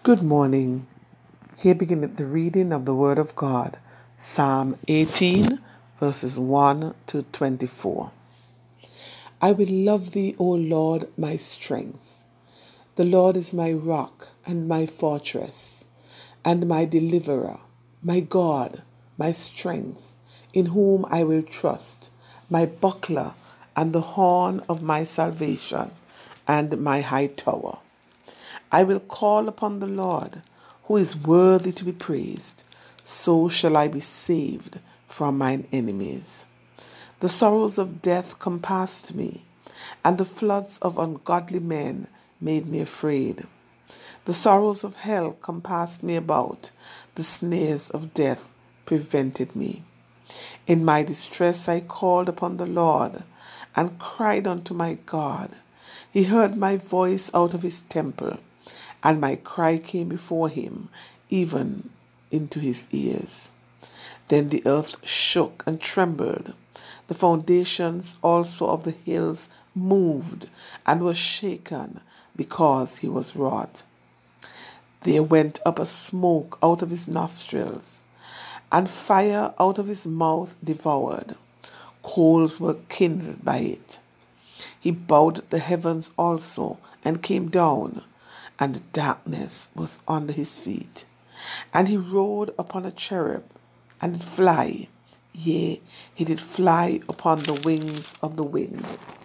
Good morning. Here beginneth the reading of the Word of God, Psalm 18, verses 1 to 24. I will love thee, O Lord, my strength. The Lord is my rock and my fortress, and my deliverer, my God, my strength, in whom I will trust, my buckler and the horn of my salvation, and my high tower. I will call upon the Lord, who is worthy to be praised. So shall I be saved from mine enemies. The sorrows of death compassed me, and the floods of ungodly men made me afraid. The sorrows of hell compassed me about. The snares of death prevented me. In my distress I called upon the Lord, and cried unto my God. He heard my voice out of his temple, and my cry came before him, even into his ears. Then the earth shook and trembled. The foundations also of the hills moved and were shaken, because he was wroth. There went up a smoke out of his nostrils, and fire out of his mouth devoured. Coals were kindled by it. He bowed the heavens also, and came down, and darkness was under his feet. And he rode upon a cherub, and did fly, yea, he did fly upon the wings of the wind.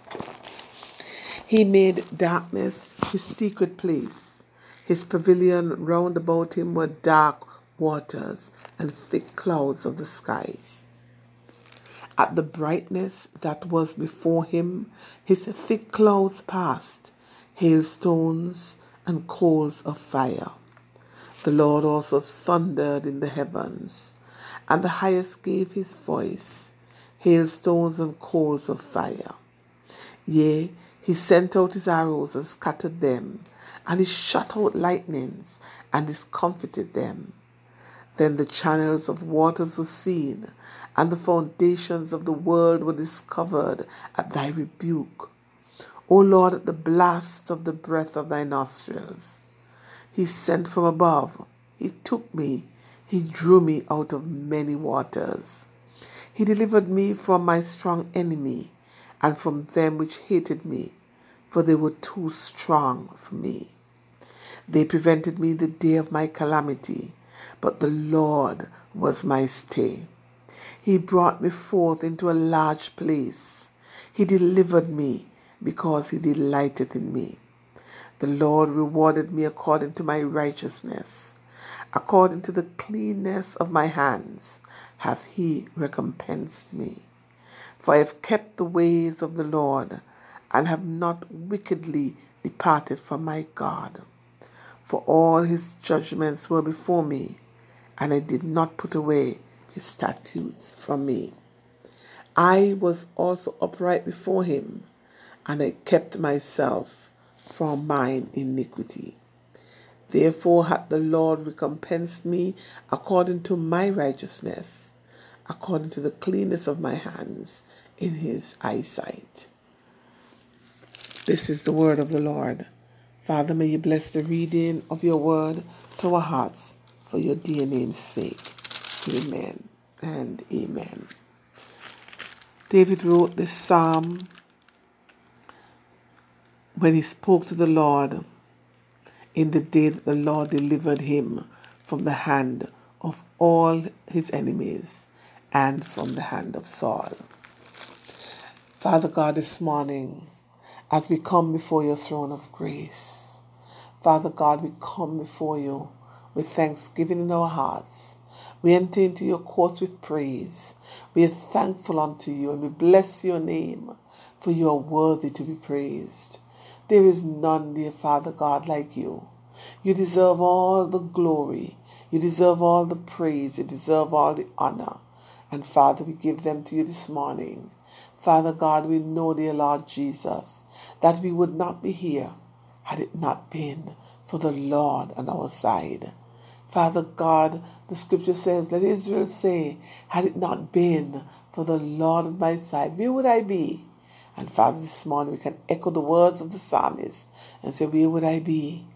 He made darkness his secret place. His pavilion round about him were dark waters and thick clouds of the skies. At the brightness that was before him, his thick clouds passed, hailstones and coals of fire. The Lord also thundered in the heavens, and the highest gave his voice, hailstones and coals of fire. Yea, he sent out his arrows and scattered them, and he shot out lightnings and discomfited them. Then the channels of waters were seen, and the foundations of the world were discovered at thy rebuke. O Lord, at the blasts of the breath of thy nostrils. He sent from above, he took me, he drew me out of many waters. He delivered me from my strong enemy, and from them which hated me, for they were too strong for me. They prevented me the day of my calamity, but the Lord was my stay. He brought me forth into a large place. He delivered me, because he delighted in me. The Lord rewarded me according to my righteousness. According to the cleanness of my hands hath he recompensed me. For I have kept the ways of the Lord, and have not wickedly departed from my God. For all his judgments were before me, and I did not put away his statutes from me. I was also upright before him, and I kept myself from mine iniquity. Therefore hath the Lord recompensed me according to my righteousness, according to the cleanness of my hands in his eyesight. This is the word of the Lord. Father, may you bless the reading of your word to our hearts for your dear name's sake. Amen and amen. David wrote this psalm when he spoke to the Lord in the day that the Lord delivered him from the hand of all his enemies and from the hand of Saul. Father God, this morning, as we come before your throne of grace, Father God, we come before you with thanksgiving in our hearts. We enter into your courts with praise. We are thankful unto you, and we bless your name, for you are worthy to be praised. There is none, dear Father God, like you. You deserve all the glory. You deserve all the praise. You deserve all the honor. And Father, we give them to you this morning. Father God, we know, dear Lord Jesus, that we would not be here had it not been for the Lord on our side. Father God, the scripture says, let Israel say, had it not been for the Lord on my side, where would I be? And Father, this morning we can echo the words of the psalmist and say, where would I be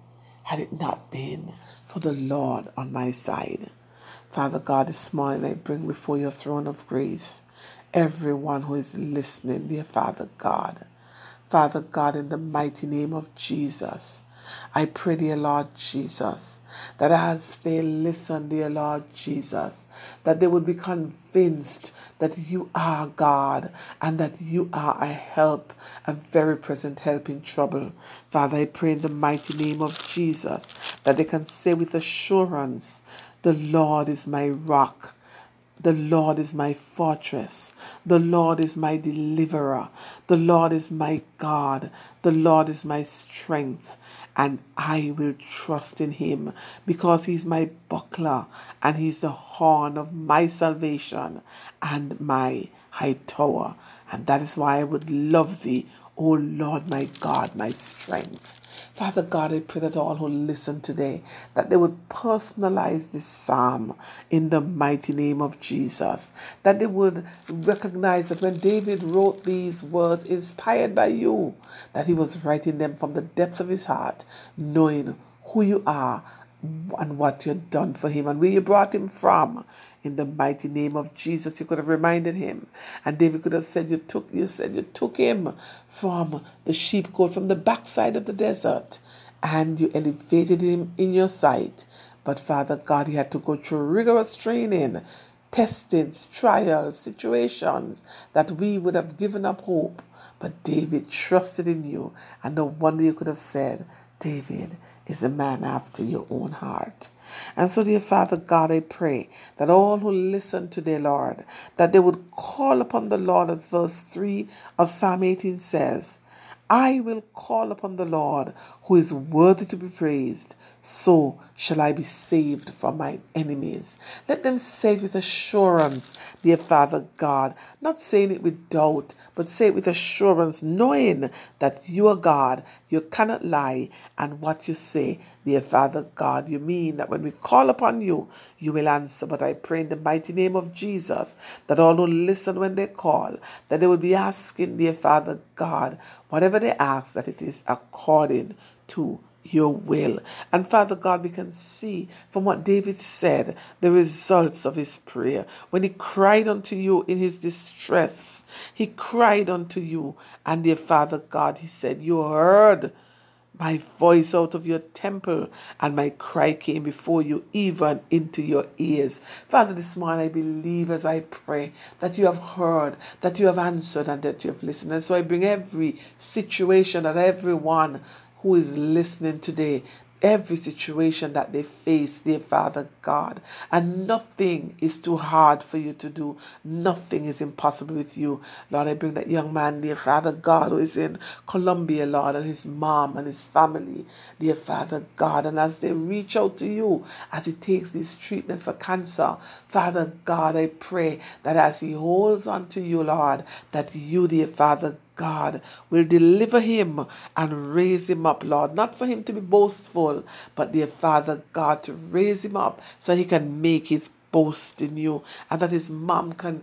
had it not been for the Lord on my side. Father God, this morning I bring before your throne of grace everyone who is listening, dear Father God. Father God, in the mighty name of Jesus, I pray, dear Lord Jesus, that as they listen, dear Lord Jesus, that they would be convinced that you are God and that you are a help, a very present help in trouble. Father, I pray in the mighty name of Jesus that they can say with assurance, the Lord is my rock. The Lord is my fortress. The Lord is my deliverer. The Lord is my God. The Lord is my strength. And I will trust in him because he's my buckler and he's the horn of my salvation and my high tower. And that is why I would love thee, O Lord, my God, my strength. Father God, I pray that all who listen today, that they would personalize this psalm in the mighty name of Jesus. That they would recognize that when David wrote these words inspired by you, that he was writing them from the depths of his heart, knowing who you are and what you've done for him and where you brought him from. In the mighty name of Jesus, you could have reminded him. And David could have said, you took him from the sheepcote, from the backside of the desert, and you elevated him in your sight. But Father God, he had to go through rigorous training, testings, trials, situations that we would have given up hope. But David trusted in you, and no wonder you could have said, David is a man after your own heart. And so, dear Father God, I pray that all who listen today, Lord, that they would call upon the Lord, as verse 3 of Psalm 18 says, I will call upon the Lord who is worthy to be praised. So shall I be saved from my enemies. Let them say it with assurance, dear Father God, not saying it with doubt, but say it with assurance, knowing that you are God, you cannot lie, and what you say, dear Father God, you mean that when we call upon you, you will answer. But I pray in the mighty name of Jesus that all who listen when they call, that they will be asking, dear Father God, whatever they ask, that it is according to your will. And Father God, we can see from what David said the results of his prayer. When he cried unto you in his distress, he cried unto you, and dear Father God, he said, you heard my voice out of your temple, and my cry came before you, even into your ears. Father, this morning I believe as I pray that you have heard, that you have answered, and that you have listened. And so I bring every situation that everyone who is listening today, every situation that they face, dear Father God. And nothing is too hard for you to do. Nothing is impossible with you. Lord, I bring that young man, dear Father God, who is in Colombia, Lord, and his mom and his family, dear Father God. And as they reach out to you, as he takes this treatment for cancer, Father God, I pray that as he holds on to you, Lord, that you, dear Father God, will deliver him and raise him up, Lord. Not for him to be boastful, but dear Father God, to raise him up so he can make his boast in you, and that his mom can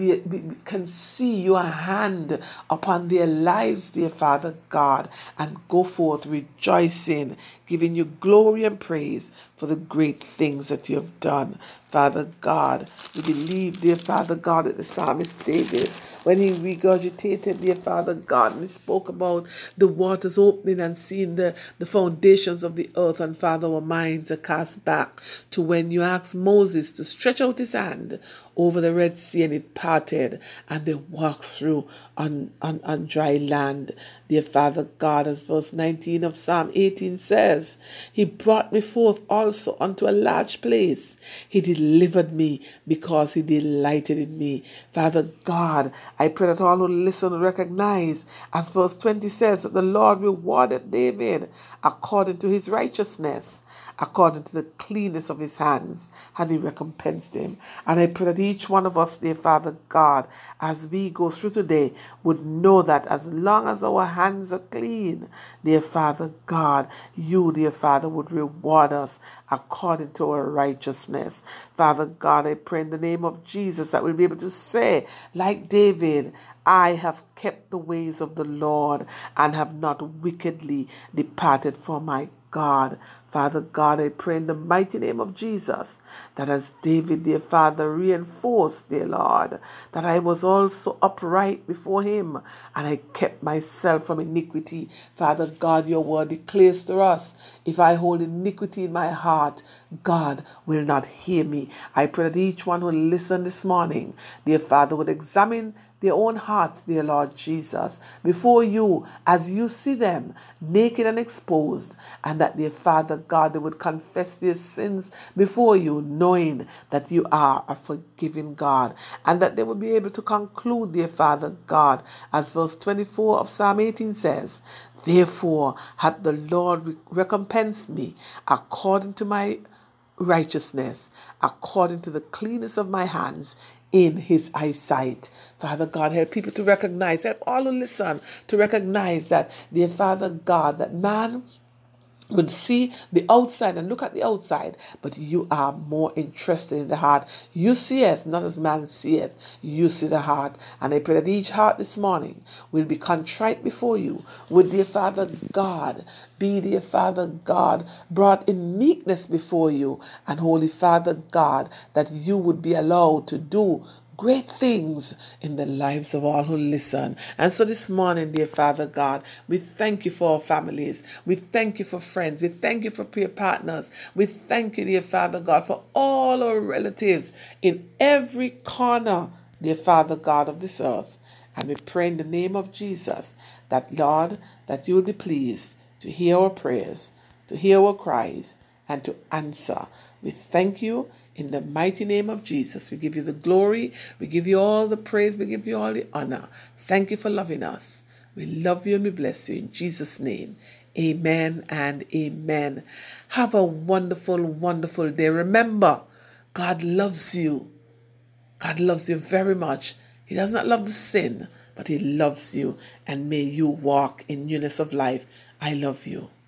can see your hand upon their lives, dear Father God, and go forth rejoicing, giving you glory and praise for the great things that you have done. Father God, we believe, dear Father God, that the psalmist David, when he regurgitated, dear Father God, and he spoke about the waters opening and seeing the foundations of the earth, and Father, our minds are cast back to when you asked Moses to stretch out his hand over the Red Sea, and it parted, and they walked through on dry land. Dear Father God, as verse 19 of Psalm 18 says, he brought me forth also unto a large place. He delivered me because he delighted in me. Father God, I pray that all who listen recognize, as verse 20 says, that the Lord rewarded David according to his righteousness, according to the cleanness of his hands, and he recompensed him. And I pray that each one of us, dear Father God, as we go through today, would know that as long as our hands are clean, dear Father God, you, dear Father, would reward us according to our righteousness. Father God, I pray in the name of Jesus that we'll be able to say, like David, I have kept the ways of the Lord and have not wickedly departed from my God. Father God, I pray in the mighty name of Jesus that as David, dear Father, reinforced, dear Lord, that I was also upright before him and I kept myself from iniquity. Father God, your word declares to us, if I hold iniquity in my heart, God will not hear me. I pray that each one who will listen this morning, dear Father, would examine their own hearts, dear Lord Jesus, before you as you see them naked and exposed, and that, dear Father God, they would confess their sins before you, knowing that you are a forgiving God, and that they would be able to conclude, dear Father God, as verse 24 of Psalm 18 says, therefore hath the Lord recompensed me according to my righteousness, according to the cleanness of my hands in his eyesight. Father God, help people to recognize, help all who listen to recognize that, dear Father God, that man would see the outside and look at the outside, but you are more interested in the heart. You seeth, not as man seeth. You see the heart. And I pray that each heart this morning will be contrite before you. Would, dear Father God, be, dear Father God, brought in meekness before you. And Holy Father God, that you would be allowed to do great things in the lives of all who listen. And so this morning, dear Father God, we thank you for our families. We thank you for friends. We thank you for prayer partners. We thank you, dear Father God, for all our relatives in every corner, dear Father God of this earth. And we pray in the name of Jesus that, Lord, that you will be pleased to hear our prayers, to hear our cries, and to answer. We thank you in the mighty name of Jesus. We give you the glory. We give you all the praise. We give you all the honor. Thank you for loving us. We love you and we bless you in Jesus' name. Amen and amen. Have a wonderful, wonderful day. Remember, God loves you. God loves you very much. He does not love the sin, but he loves you. And may you walk in newness of life. I love you.